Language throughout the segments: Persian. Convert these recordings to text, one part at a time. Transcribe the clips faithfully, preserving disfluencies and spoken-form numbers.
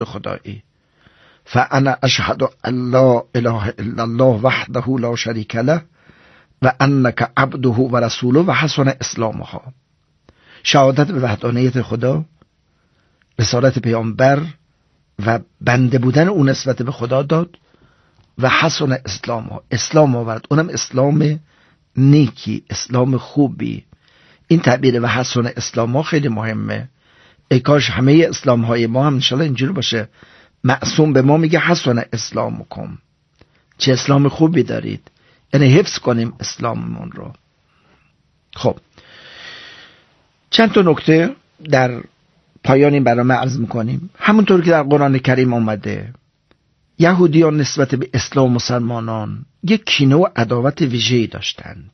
خدایی. فانا اشهد ان لا اله الا الله وحده لا شریک له و انک عبده و رسوله و حسن اسلامها. شهادت به وحدانیت خدا، رسالت پیامبر و بنده بودن اون نسبت به خدا داد و حسن اسلامها، اسلام آورد، اونم اسلام نیکی، اسلام خوبی. این تعبیر و حسن اسلامها خیلی مهمه. ای کاش همه اسلام های ما هم انشالله اینجوری باشه. معصوم به ما میگه حسن اسلامکم، چه اسلام خوبی دارید، یعنی حفظ کنیم اسلاممون رو. خب چند تا نکته در پایان این برنامه عرض میکنیم. همونطور که در قرآن کریم آمده، یهودیان نسبت به اسلام و مسلمانان یک کینه و عداوت ویژه‌ای داشتند.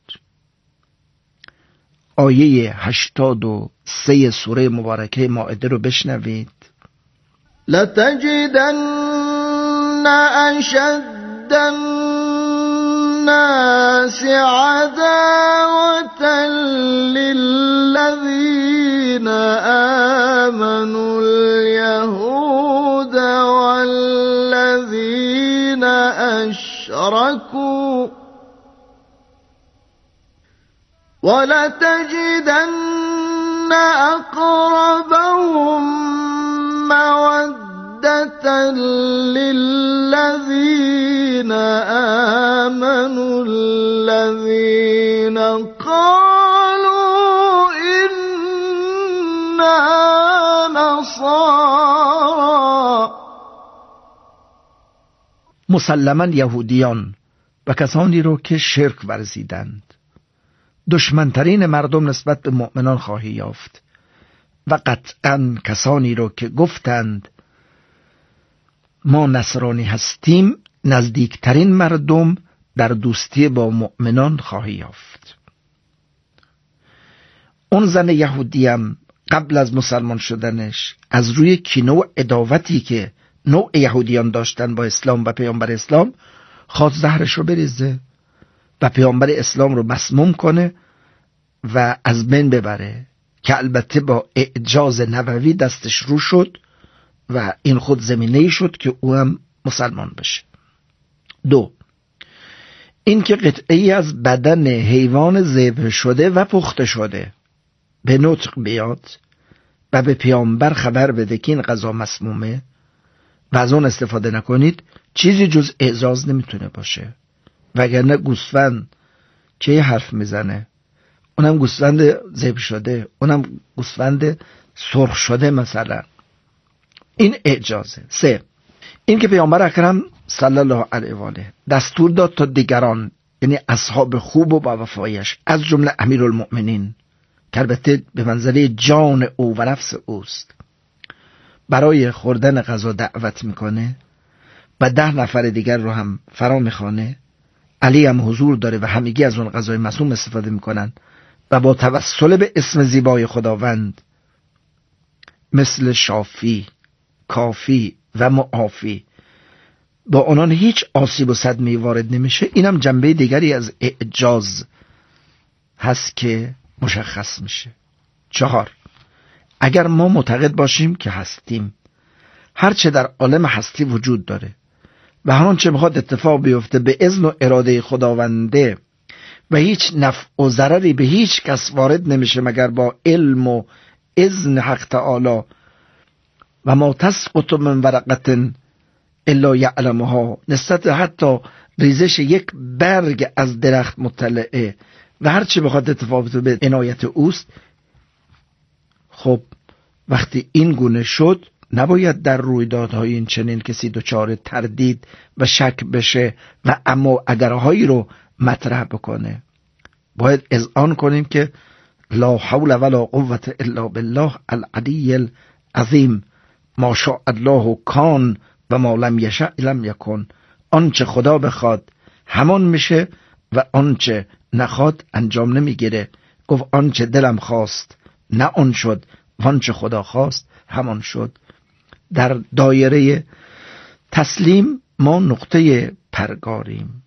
آیه هشتاد و سه سوره مبارکه مائده رو بشنوید. لتجدن اشد الناس عداوة للذین آمنوا اليهود والذین اشركوا ولتجدن أقربهم مودة للذين آمنوا الذين قالوا إنا نصارى. مسلماً یهودیان و کسانی رو که شرک ورزیدند دشمنترین مردم نسبت به مؤمنان خواهی یافت و قطعاً کسانی رو که گفتند ما نصرانی هستیم نزدیکترین مردم در دوستی با مؤمنان خواهی یافت. اون زن یهودیم قبل از مسلمان شدنش از روی کینه و عداوتی که نوع یهودیان داشتن با اسلام و پیامبر اسلام خواست زهرش رو بریزه و پیامبر اسلام رو مسموم کنه و از بین ببره، که البته با اعجاز نبوی دستش رو شد و این خود زمینه‌ای شد که او هم مسلمان بشه. دو، این که قطعی از بدن حیوان ذبح شده و پخته شده به نطق بیاد و به پیامبر خبر بده که این غذا مسمومه و از اون استفاده نکنید، چیزی جز اعجاز نمیتونه باشه. وگرنه گوسفند چه حرف میزنه؟ اونم گوسفند ذبح شده، اونم گوسفند سرخ شده مثلا. این اعجازه. سه، این که پیامبر اکرم صلی الله علیه و آله دستور داد تا دیگران، یعنی اصحاب خوب و با وفایش، از جمله امیرالمؤمنین که البته به منزله جان او و نفس اوست، برای خوردن غذا دعوت میکنه و ده نفر دیگر رو هم فرا میخوانه. علی هم حضور داره و همگی از اون غذای مسموم استفاده میکنن و با توسل به اسم زیبای خداوند مثل شافی، کافی و معافی با آنان هیچ آسیب و صدمه‌ای وارد نمیشه. اینم جنبه دیگری از اعجاز هست که مشخص میشه. چهار، اگر ما معتقد باشیم که هستیم، هرچه در عالم هستی وجود داره و هر آنچه میخواد اتفاق بیفته به اذن و اراده خداونده و هیچ نفع و ضرری به هیچ کس وارد نمیشه مگر با علم و اذن حق تعالی، و ما تسقط من ورقة الا یعلمها، نسبت حتی ریزش یک برگ از درخت مطلعه و هرچی بخواد اتفاق بیفته به عنایت اوست. خب وقتی این گونه شد، نباید در رویدادهای این چنین کسی دچار تردید و شک بشه و اما اگرهایی رو مطرح بکنه. باید اذعان کنیم که لا حول ولا قوة الا بالله العلی العظیم، ما شاء الله کان و ما لم یشاء لم یکن. آنچه خدا بخواد همان میشه و آنچه نخواد انجام نمیگیره. گفت آنچه دلم خواست نه آن شد و آنچه خدا خواست همان شد. در دایره تسلیم ما نقطه پرگاریم.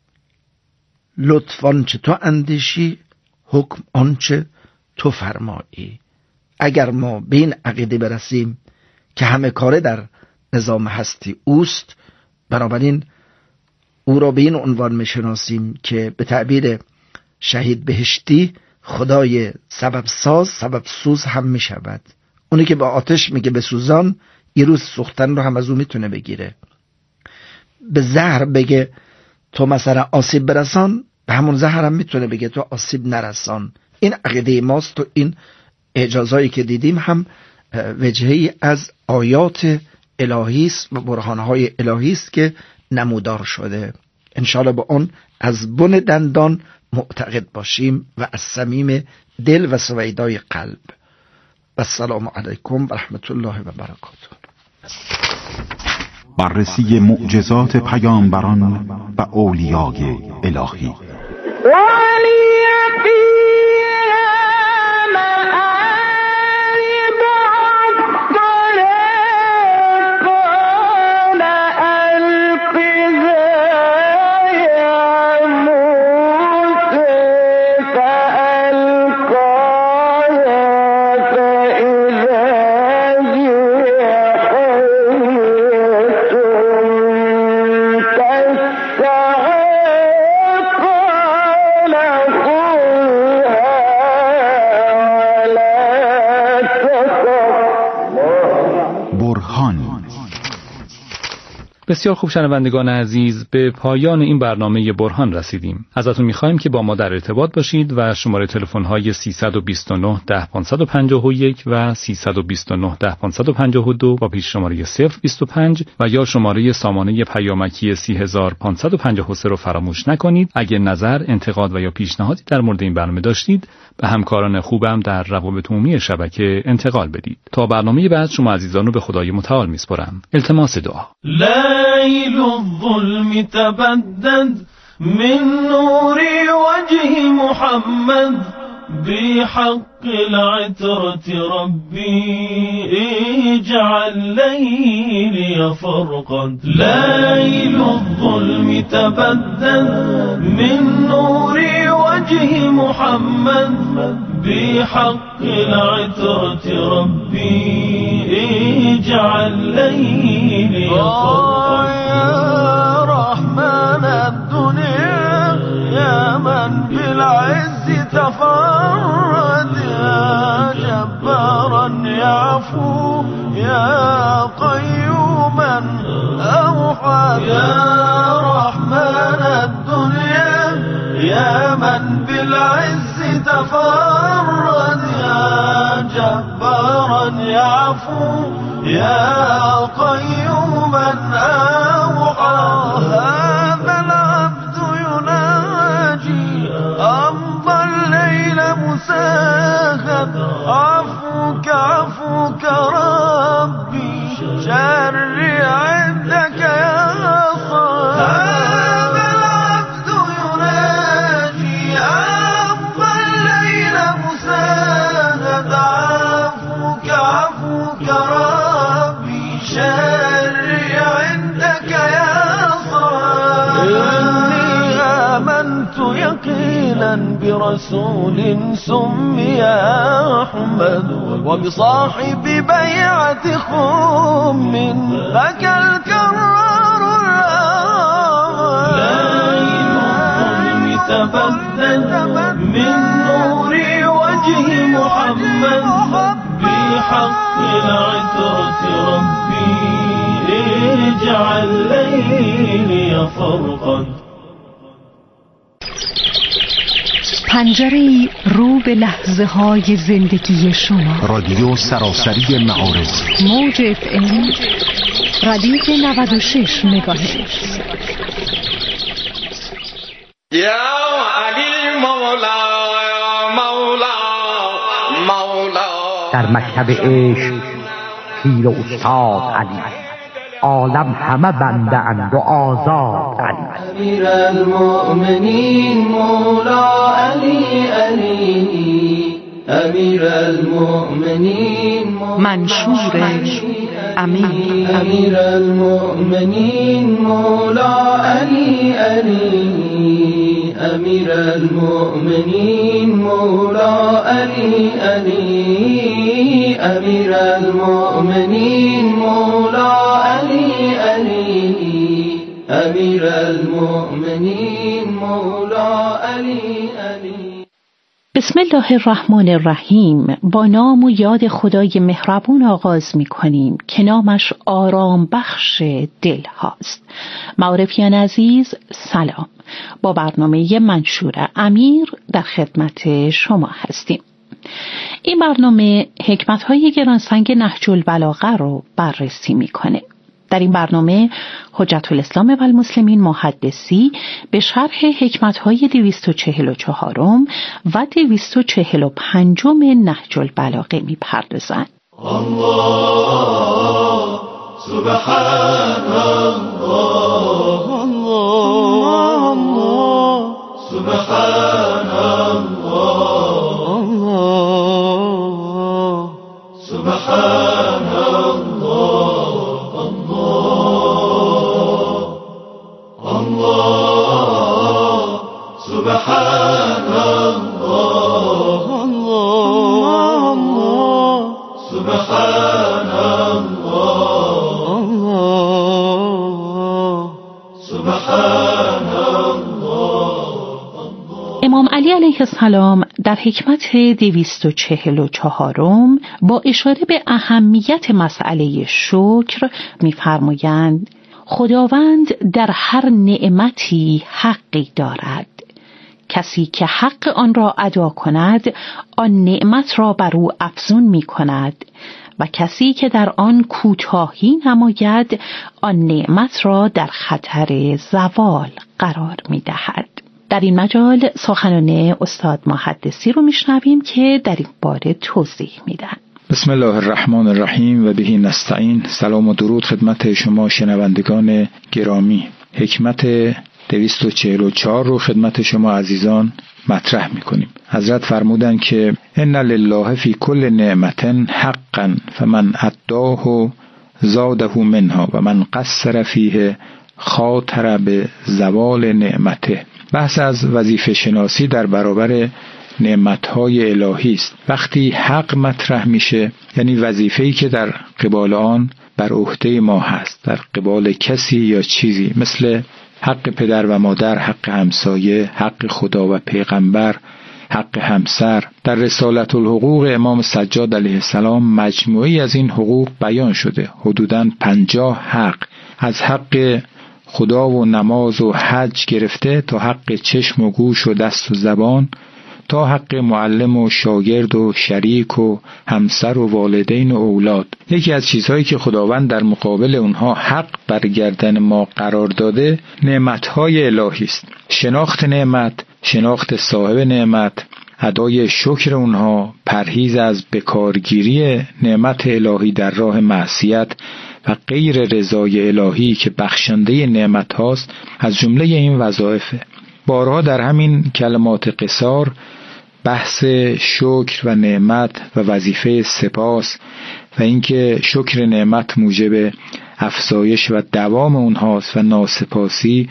لطف آنچه تو اندیشی، حکم آنچه تو فرمایی. اگر ما به این عقیده برسیم که همه کاره در نظام هستی اوست. بنابراین او را به این عنوان میشناسیم که به تعبیر شهید بهشتی خدای سبب ساز سبب سوز هم میشود. اونی که با آتش میگه بسوزان، یه روز سوختن رو هم از او میتونه بگیره. به زهر بگه تو مثلا آسیب برسان، به همون زهر هم میتونه بگه تو آسیب نرسان. این عقیده ماست و این اعجازایی که دیدیم هم وجهی از آیات الهی است و برهانهای الهی است که نمودار شده. انشاءالله با اون از بن دندان معتقد باشیم و از صمیم دل و سویدای قلب. و السلام علیکم و رحمت الله و برکاته. بررسی معجزات پیامبران و اولیای الهی. بسیار خوب شنوندگان عزیز، به پایان این برنامه برهان رسیدیم. ازتون می‌خوایم که با ما در ارتباط باشید و شماره تلفن‌های سیصد و بیست و نه ده پانصد و پنجاه و یک و سیصد و بیست و نه ده پانصد و پنجاه و دو با پیش شماره صفر بیست و پنج و یا شماره سامانه پیامکی سی هزار و پانصد و پنجاه و سه رو فراموش نکنید. اگه نظر، انتقاد و یا پیشنهادی در مورد این برنامه داشتید، به همکاران خوبم در روابط عمومی شبکه انتقال بدید. تا برنامه بعد شما عزیزان رو به خدای متعال میسپارم. التماس دعا. ليل الظلم تبدد من نور وجه محمد بحق العترة ربي اجعل ليلي فرقا. ليل الظلم تبدد من نور وجه محمد بحق العترة ربي اجعل ليلي فرقا. يا رحمن الدنيا يا من بالعز تفرد، يا جبارا يعفو يا قيوما أوحد. يا رحمن الدنيا يا من بالعز تفرد، يا جبارا يعفو يا قيوما أوحد. هذا العبد يناجي أمضى الليل مساهد، عفوك عفوك ربي شري عندك يا صاحب. هذا العبد يناجي أمضى الليل مساهد، عفوك عفوك ربي شري عندك يا صاحب. إني آمنت يقينا برسول سمي أحمد، وبصاحب بيعة خم ذاك الكرار الأول. ليل الظلم تبدد من نور وجه محمد بحق العترة ربي اجعل ليلي فرقا. پنجره‌ای رو به لحظه های زندگی شما. رادیو سراسری معارض، موج اف ام ردیف نود و شش مگاهرتز. یا علی مولا مولا مولا. در مکتب عشق پیر و استاد علی، عالم همه بنده اند و آزاد علی. امیر المؤمنین مولا علی علی، امیر المؤمنین منشور امین. امیر المؤمنین مولا علی علی، امیر المؤمنین مولا علی علی، امیر المؤمنین مولا علی امیر المؤمنین مولا علی علی. بسم الله الرحمن الرحیم. با نام و یاد خدای مهربون آغاز می کنیم که نامش آرام بخش دل هاست. معارفیان عزیز سلام. با برنامه منشور امیر در خدمت شما هستیم. این برنامه حکمت‌های گرانسنگ نهج البلاغه رو بررسی می‌کنه. در این برنامه حجت الاسلام و المسلمین محدثی به شرح حکمت‌های دویست و چهل و چهارم و دویست و چهل و پنجم نهج البلاغه می‌پردازند. الله سبحان الله الله سبحان الله الله سبحان الله الله الله سبحان الله الله سبحان الله الله سبحان الله. امام علی علیه السلام در حکمت دویست و چهل و چهارم با اشاره به اهمیت مسئله شکر می‌فرمایند خداوند در هر نعمتی حقی دارد. کسی که حق آن را ادا کند آن نعمت را بر او افزون می کند و کسی که در آن کوتاهی نماید آن نعمت را در خطر زوال قرار می دهد. در این مجال سخنان استاد محدثی رو میشنویم که در این باره توضیح میدن. بسم الله الرحمن الرحیم و بهی نستعین. سلام و درود خدمت شما شنوندگان گرامی. حکمت دویست و چهل و چهار رو خدمت شما عزیزان مطرح میکنیم. حضرت فرمودن که ان لله فی کل نعمت حقا فمن اداه زاده منها و من قصر فیه خاطر به زوال نعمته. بحث از وظیفه شناسی در برابر نعمتهای الهی است. وقتی حق مطرح میشه یعنی وظیفه‌ای که در قبال آن بر عهده ما هست، در قبال کسی یا چیزی، مثل حق پدر و مادر، حق همسایه، حق خدا و پیغمبر، حق همسر. در رسالت الحقوق امام سجاد علیه السلام مجموعی از این حقوق بیان شده، حدوداً پنجاه حق، از حق خدا و نماز و حج گرفته تا حق چشم و گوش و دست و زبان، تا حق معلم و شاگرد و شریک و همسر و والدین و اولاد. یکی از چیزهایی که خداوند در مقابل اونها حق بر گردن ما قرار داده نعمتهای الهی است. شناخت نعمت، شناخت صاحب نعمت، ادای شکر اونها، پرهیز از بکارگیری نعمت الهی در راه معصیت و غیر رضای الهی که بخشنده نعمت هاست از جمله این وظایفه. بارها در همین کلمات قصار بحث شکر و نعمت و وظیفه سپاس و اینکه شکر نعمت موجب افزایش و دوام اونهاست و ناسپاسی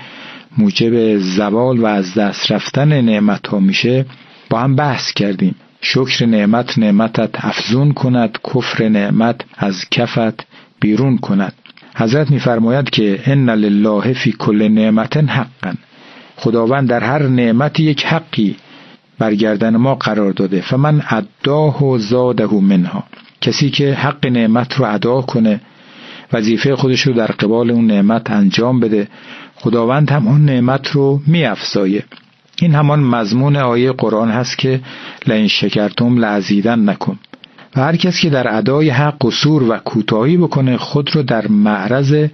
موجب زوال و از دست رفتن نعمت ها میشه با هم بحث کردیم. شکر نعمت نعمتت افزون کند، کفر نعمت از کفت بیرون کند. حضرت می‌فرماید که ان لله فی کل نعمت حقا. خداوند در هر نعمت یک حقی برگردن ما قرار داده. فمن اداه و زاده منها. کسی که حق نعمت رو ادا کنه، وظیفه خودش رو در قبال اون نعمت انجام بده، خداوند هم اون نعمت رو می‌افزایه. این همان مضمون آیه قرآن هست که لئن شکرتم لازیدنکم. و هر کس که در ادای حق قصور و کوتاهی بکنه خود رو در معرض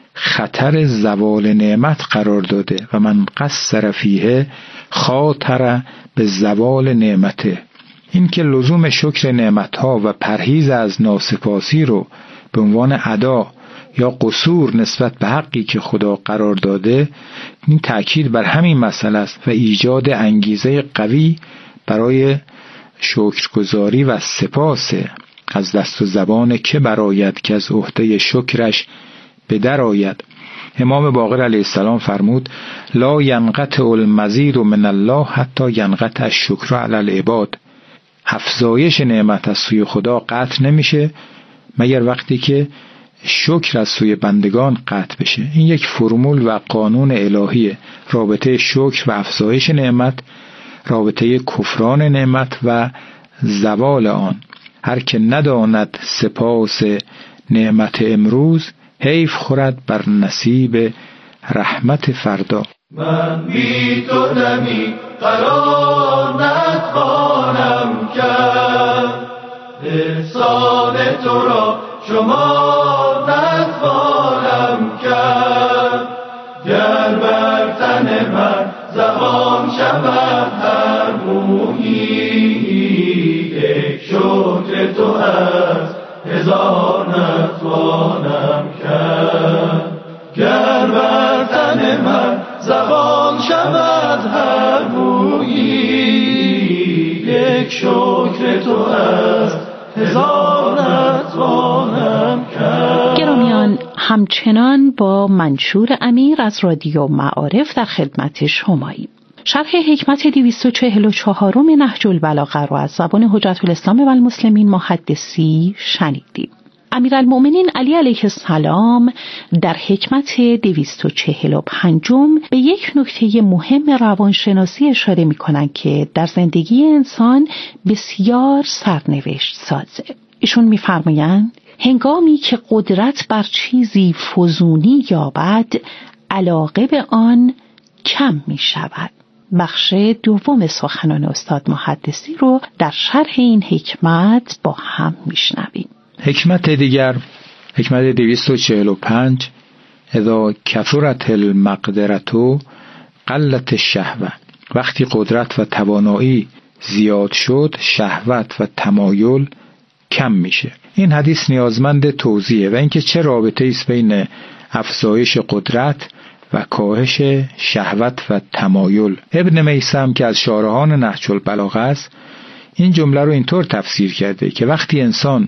خطر زوال نعمت قرار داده. و من قصر فیه خاطر به زوال نعمته. این که لزوم شکر نعمتها و پرهیز از ناسپاسی رو به عنوان ادا یا قصور نسبت به حقی که خدا قرار داده، این تأکید بر همین مسئله است و ایجاد انگیزه قوی برای شکرگزاری و سپاس از دست و زبان که براید که از عهده شکرش به در آید. امام باقر علیه السلام فرمود لا ینقطع المزید من الله حتی ینقطع الشکر علی العباد. افزایش نعمت از سوی خدا قطع نمیشه مگر وقتی که شکر از سوی بندگان قطع بشه. این یک فرمول و قانون الهیه. رابطه شکر و افزایش نعمت، رابطه کفران نعمت و زوال آن. هر که نداند سپاس نعمت امروز، حیف خورد بر نصیب رحمت فردا. من بی تو نمی قرار نتوانم کرد، احسان تو را شما نتوانم کرد. گر بر تن من زبان شود هر مویی، یک شکر تو از هزار نتوانم کرد. گر بر تن من زبان شود هر مویی، یک شکر تو از هزار نتوانم کرد. گرامیان، همچنان با منشور امیر از رادیو معارف در خدمت شماییم. شرح حکمت دویست و چهل و چهارم نهج البلاغه را از زبان حجت الاسلام و المسلمین محدثی شنیدیم. امیرالمؤمنین علی علیه السلام در حکمت دویست و چهل و پنجم به یک نکته مهم روانشناسی اشاره می کنند که در زندگی انسان بسیار سرنوشت سازه. ایشون می فرمایند هنگامی که قدرت بر چیزی فزونی یابد، علاقه به آن کم می شود. بخش دوم سخنان استاد محدثی رو در شرح این حکمت با هم می شنویم. حکمت دیگر، حکمت دویست و چهل و پنج، اذا کثرت المقدرة قلت الشهوة. وقتی قدرت و توانایی زیاد شد، شهوت و تمایل کم میشه. این حدیث نیازمند توضیحه و اینکه چه رابطه ایست بین افزایش قدرت و کاهش شهوت و تمایل. ابن میثم که از شارحان نهج البلاغه است، این جمله رو اینطور تفسیر کرده که وقتی انسان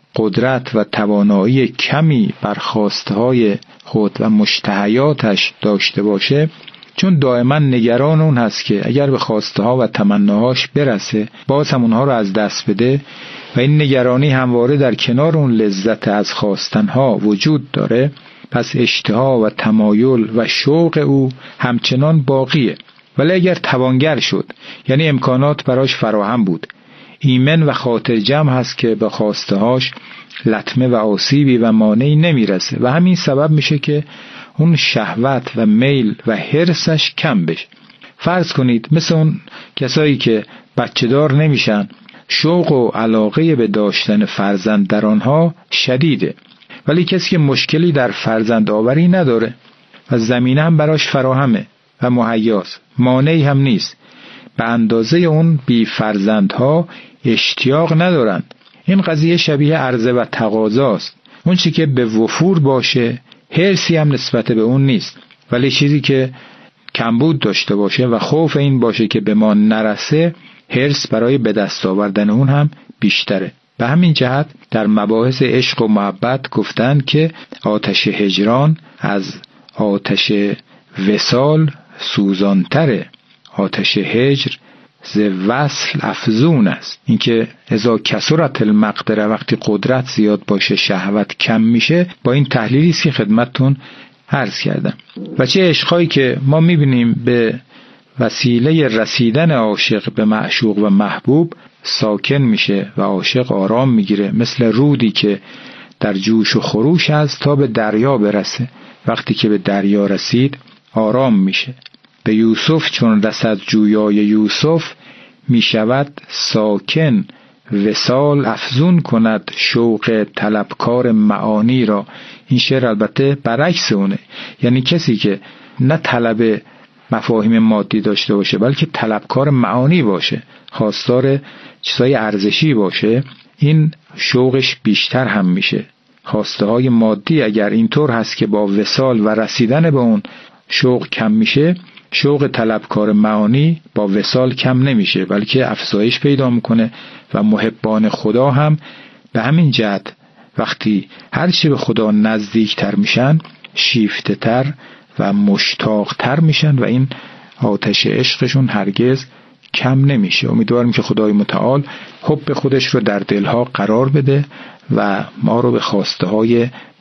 قدرت و توانایی کمی بر خواستهای خود و مشتهیاتش داشته باشه، چون دائما نگران اون هست که اگر به خواستها و تمناهاش برسه باز هم اونها رو از دست بده و این نگرانی همواره در کنار اون لذت از خواستنها وجود داره، پس اشتها و تمایل و شوق او همچنان باقیه. ولی اگر توانگر شد، یعنی امکانات براش فراهم بود، ایمن و خاطر جمع هست که به خواستهاش لطمه و آسیبی و مانعی نمیرسه و همین سبب میشه که اون شهوت و میل و حرصش کم بشه. فرض کنید مثل اون کسایی که بچه دار نمیشن، شوق و علاقه به داشتن فرزند در آنها شدیده، ولی کسی که مشکلی در فرزند آوری نداره و زمینه هم براش فراهمه و مهیاست، مانعی هم نیست، به اندازه اون بی فرزندها اشتیاق ندارند. این قضیه شبیه عرضه و تقاضاست. اون چی که به وفور باشه حرصی هم نسبت به اون نیست، ولی چیزی که کمبود داشته باشه و خوف این باشه که به ما نرسه، حرص برای به دست آوردن اون هم بیشتره. به همین جهت در مباحث عشق و محبت گفتن که آتش هجران از آتش وصال سوزانتره، آتش هجر ز وصل افزون است. اینکه اذا کثرت المقدره، وقتی قدرت زیاد باشه شهوت کم میشه، با این تحلیلی است که خدمتتون عرض کردم. و چه عشقایی که ما میبینیم به وسیله رسیدن عاشق به معشوق و محبوب ساکن میشه و عاشق آرام میگیره، مثل رودی که در جوش و خروش است تا به دریا برسه. وقتی که به دریا رسید آرام میشه. به یوسف چون رسد جویای یوسف، میشود ساکن وصال افزون کند شوق طلبکار معانی را. این شعر البته برعکس اونه، یعنی کسی که نه طلب مفاهیم مادی داشته باشه بلکه طلبکار معانی باشه، خواستار چیزای ارزشی باشه، این شوقش بیشتر هم میشه. خواسته های مادی اگر اینطور هست که با وصال و رسیدن به اون شوق کم میشه، شوق طلبکار معانی با وصال کم نمیشه بلکه افزایش پیدا میکنه. و محبان خدا هم به همین جهت وقتی هرچی به خدا نزدیکتر میشن شیفته تر و مشتاق تر میشن و این آتش عشقشون هرگز کم نمیشه. امیدوارم که خدای متعال حب خودش رو در دلها قرار بده و ما رو به خواسته های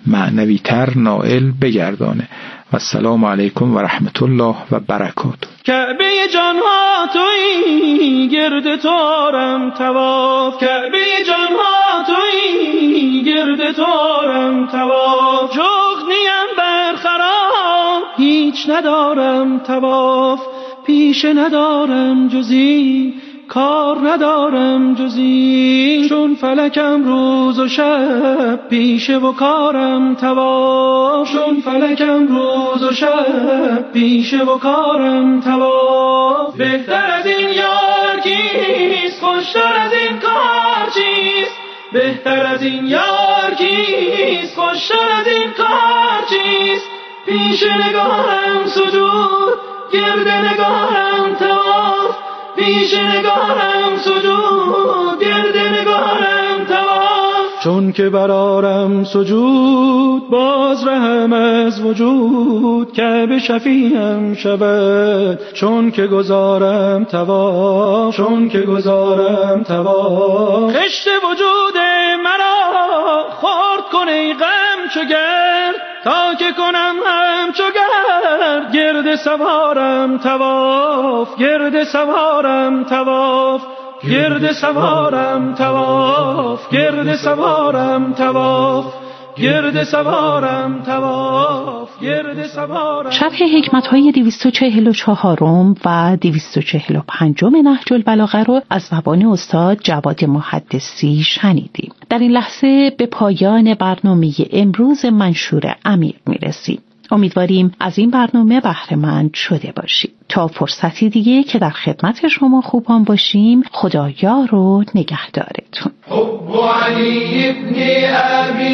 معنوی تر نائل بگردانه. و السلام علیکم و رحمت الله و برکاته. کعبه جانها تویی گرد تو آرم طواف، کعبه جانها تویی گرد تو آرم طواف، جغنیم برخرام هیچ ندارم طواف، پیشه ندارم جزی کار ندارم جزی، چون فلکم روز و شب پیشه و کارم طواف، چون فلکم روز و شب پیشه و کارم طواف. بهتر از این یار کیست، خوشتر از این کار چیست، بهتر از این یار کیست، خوشتر از این کار چیست، پیش نگاهم سجود گرد نگاهم طواف، پیش نگاهم سجود گرد نگاهم طواف، چون که برارم سجود باز رهم از وجود، کعبه شفیعم شود چون که گذارم طواف، چون که گذارم طواف. خشت وجود مرا خورد کن ای غم چو گرد، تا که کنم همچو گرد گرد سوارم طواف، گرد سوارم طواف، گرد سوارم طواف، گرد سوارم طواف، گرد سوارم طواف، گرد سوارم. شرح حکمت‌های دویست و چهل و چهارم و دویست و چهل و پنجم نهج البلاغه رو از زبان استاد جواد محدثی شنیدیم. در این لحظه به پایان برنامه امروز منشور امیر میرسیم. امیدواریم از این برنامه بهره مند شده باشید. تا فرصتی دیگه که در خدمت شما خوبان باشیم، خدایا رو نگهدارتون. حب علی ابن ابی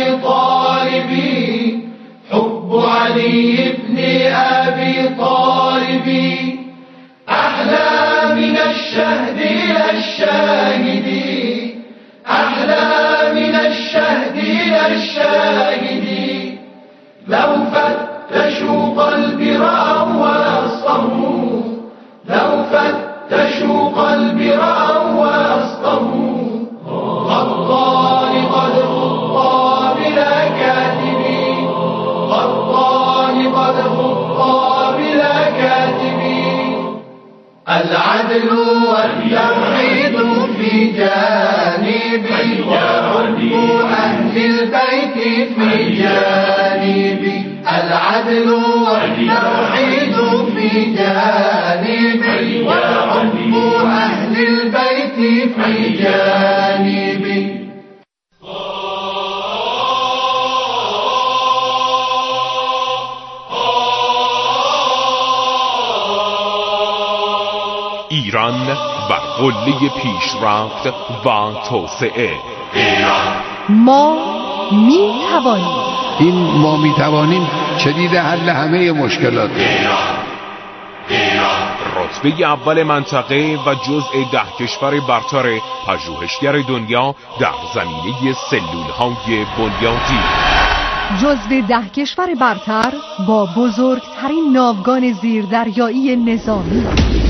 طالبی، حب علی ابن ابی طالبی، احلى من الشهد الشاهدی، احلى من الشهد الشاهدی، لو فتشوا قلبي رأوا وأصطه، لو فتشوا قلبي رأوا وأصطه، خطان قد خطا بلا كاتبي، خطان قد خطا بلا كاتبي، العدل والتوحيد في جانبي، وحب أهل البيت في جانبي، العدل والتوحيد في جانبي، وحب أهل البيت في جانبي. ایران بر قله پیشرفت و توسعه. ما می توانیم. این ما می توانیم شدید حل همه مشکلات. رتبه اول منطقه و جزء ده کشور برتر پژوهشگر دنیا در زمینه سلول‌های بنیادی. جزو ده کشور برتر با بزرگترین ناوگان زیردریایی نظامی.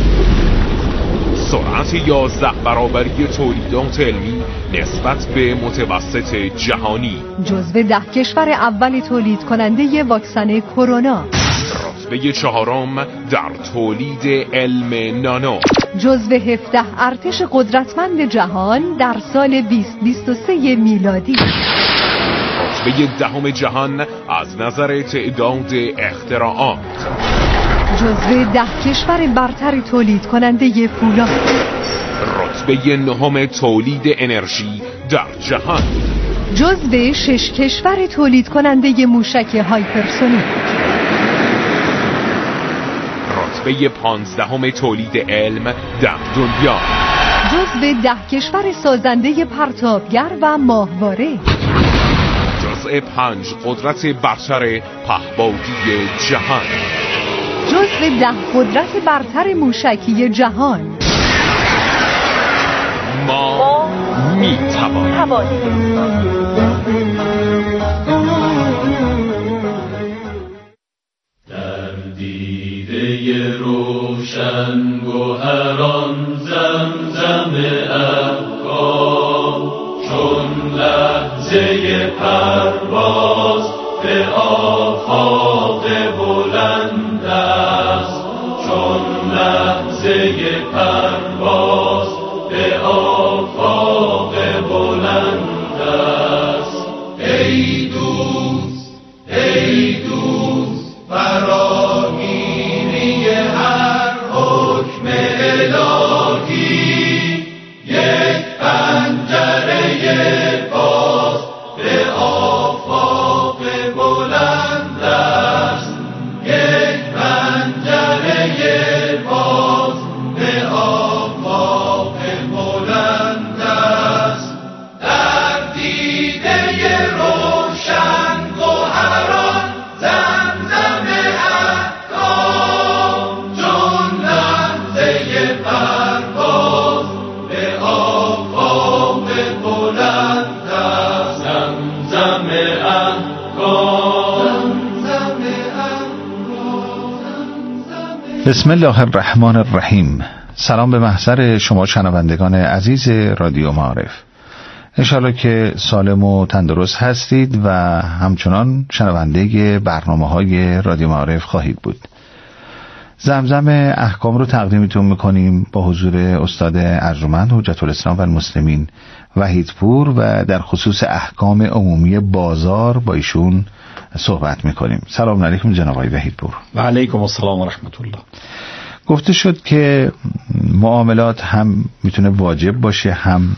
سرعت یازده برابری تولیدات علمی نسبت به متوسط جهانی. جزو ده کشور اول تولید کننده واکسن کرونا. رتبه چهارم در تولید علم نانو. جزو هفده ارتش قدرتمند جهان در سال بیست بیست و سه میلادی. رتبه دهم جهان از نظر تعداد اختراعات. جزو ده کشور برتر تولید کننده فولاد. رتبه نهم تولید انرژی در جهان. جزو شش کشور تولید کننده موشک هایپرسونیک. رتبه پانزدهم تولید علم در دنیا. جزو ده کشور سازنده پرتابگر و ماهواره. جزء پنج قدرت برتر پهبادی جهان. جزو ده قدرت برتر موشکی جهان. ما می توانیم. در دیده روشن گوهران زمزم افکار، چون لحظه پرواز بسم الله الرحمن الرحیم. سلام به محضر شما شنوندگان عزیز رادیو معارف. انشالله که سالم و تندرست هستید و همچنان شنونده برنامه‌های رادیو معارف خواهید بود. زمزم احکام رو تقدیمتون میکنیم با حضور استاد ارجمند حجت الاسلام و المسلمین وحیدپور و در خصوص احکام عمومی بازار با ایشون صحبت میکنیم. سلام علیکم جناب آقای وحیدپور. و علیکم السلام و رحمت الله. گفته شد که معاملات هم میتونه واجب باشه، هم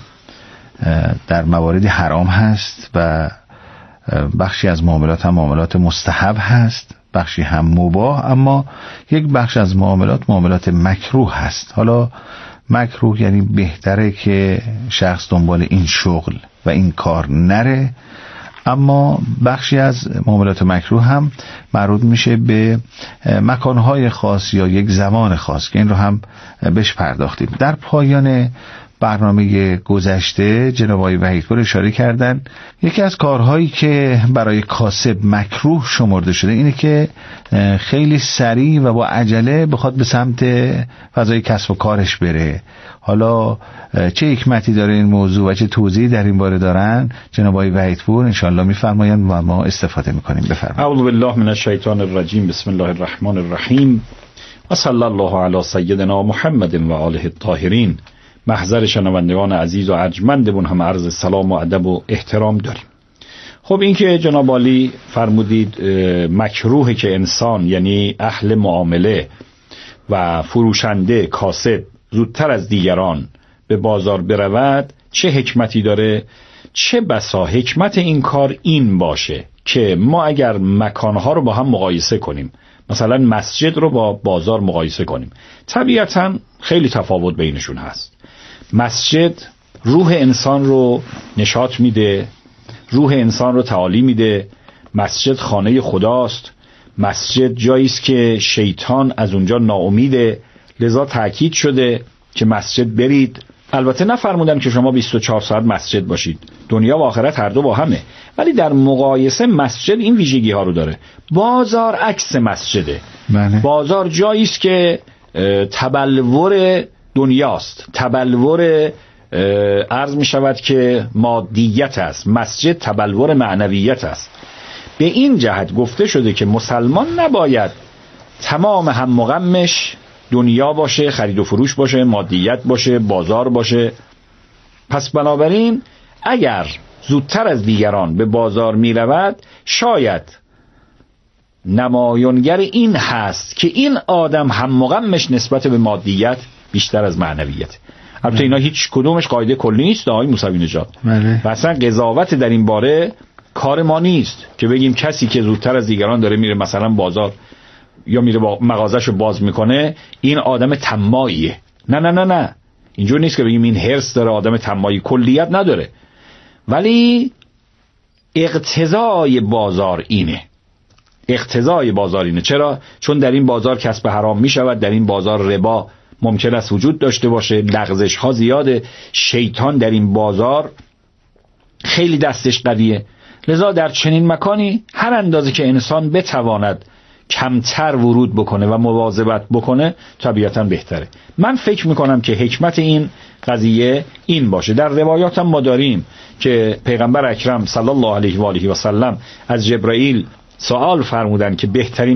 در مواردی حرام هست و بخشی از معاملات هم معاملات مستحب هست، بخشی هم مباح، اما یک بخش از معاملات معاملات مکروه هست. حالا مکروه یعنی بهتره که شخص دنبال این شغل و این کار نره، اما بخشی از معاملات مکروه هم مربوط میشه به مکانهای خاص یا یک زمان خاص که این رو هم بهش پرداختیم. در پایان برنامه گذشته جناب آقای وحیدپور اشاره کردن یکی از کارهایی که برای کاسب مکروه شمرده شده اینه که خیلی سریع و با عجله بخواد به سمت فضای کسب و کارش بره. حالا چه حکمتی داره این موضوع و چه توضیحی در این باره دارن جناب آقای وحیدپور انشالله میفرمایند و ما استفاده میکنیم. بفرمایید. اعوذ بالله من الشیطان الرجیم. بسم الله الرحمن الرحیم و صلی الله علی سیدنا محمد و آله الطاهرین. محضر شنوندگان عزیز و ارجمندمون هم عرض سلام و ادب و احترام داریم. خب این که جناب عالی فرمودید مکروه که انسان یعنی اهل معامله و فروشنده کاسب زودتر از دیگران به بازار برود چه حکمتی داره؟ چه بسا حکمت این کار این باشه که ما اگر مکانها رو با هم مقایسه کنیم، مثلا مسجد رو با بازار مقایسه کنیم، طبیعتاً خیلی تفاوت بینشون هست. مسجد روح انسان رو نشاط میده، روح انسان رو تعالی میده. مسجد خانه خداست، مسجد جایی است که شیطان از اونجا ناامیده، لذا تأکید شده که مسجد برید. البته نفرمودن که شما بیست و چهار ساعت مسجد باشید، دنیا و آخرت هر دو با همه، ولی در مقایسه مسجد این ویژگی ها رو داره. بازار عکس مسجده. بله. بازار جایی است که تبلور دنیاست، تبلور عرض می شود که مادیت است. مسجد تبلور معنویت است. به این جهت گفته شده که مسلمان نباید تمام هم و غمش دنیا باشه، خرید و فروش باشه، مادیت باشه، بازار باشه. پس بنابراین اگر زودتر از دیگران به بازار می رود شاید نمایانگر این هست که این آدم هم و غمش نسبت به مادیت بیشتر از معنویت. البته اینا هیچ کدومش قاعده کلی نیست آقای موسوی نژاد. و اصلا قضاوت در این باره کار ما نیست که بگیم کسی که زودتر از دیگران داره میره مثلا بازار یا میره با مغازه‌شو باز میکنه این آدم طماعیه. نه نه نه نه اینجور نیست که بگیم این هرس داره، آدم طماعی، کلیت نداره. ولی اقتضای بازار اینه، اقتضای بازار اینه. چرا؟ چون در این بازار کسب حرام میشود، در این بازار ربا ممکن است وجود داشته باشه، لغزش ها زیاده، شیطان در این بازار خیلی دستش قویه. لذا در چنین مکانی هر اندازه که انسان بتواند کمتر ورود بکنه و مواظبت بکنه طبیعتاً بهتره. من فکر میکنم که حکمت این قضیه این باشه. در روایات هم ما داریم که پیغمبر اکرم صلی الله علیه و آله و سلم از جبرائیل سوال فرمودن که بهترین